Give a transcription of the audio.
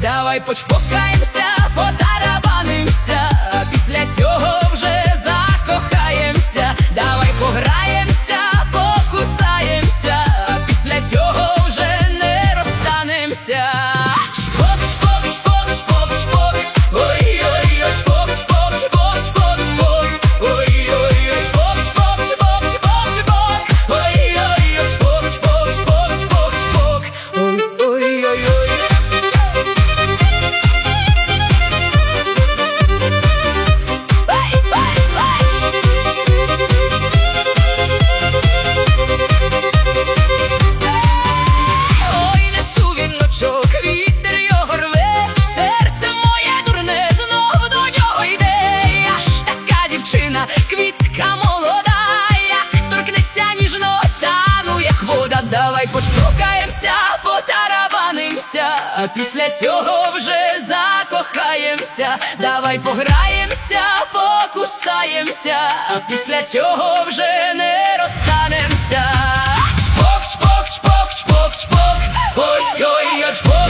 давай почпокаємося, потарабанимся, а після цього вже закохаємося. Давай пограємося, покусаємося, а після цього вже не розстанемся. Чпок, чпок, чпок, чпок, чпок, ой-ой-ой, чпок, чпок, чпок, чпок, чпок, ой-ой-ой, чпок, чпок, чпок, чпок, чпок, ой-ой-ой, чпок, чпок, чпок, чпок, чпок, ой-ой-ой. Вітер його рве, серце моє дурне знов до нього йде. Я ж така дівчина, квітка молода, як торкнеться ніжно, тану як вода. Давай почпокаємося, потарабанимся, а після цього вже закохаємся. Давай пограємося, покусаємося, а після цього вже не розстанемся. Чпок, чпок, чпок, чпок, чпок, ой-ой-ой, чпок.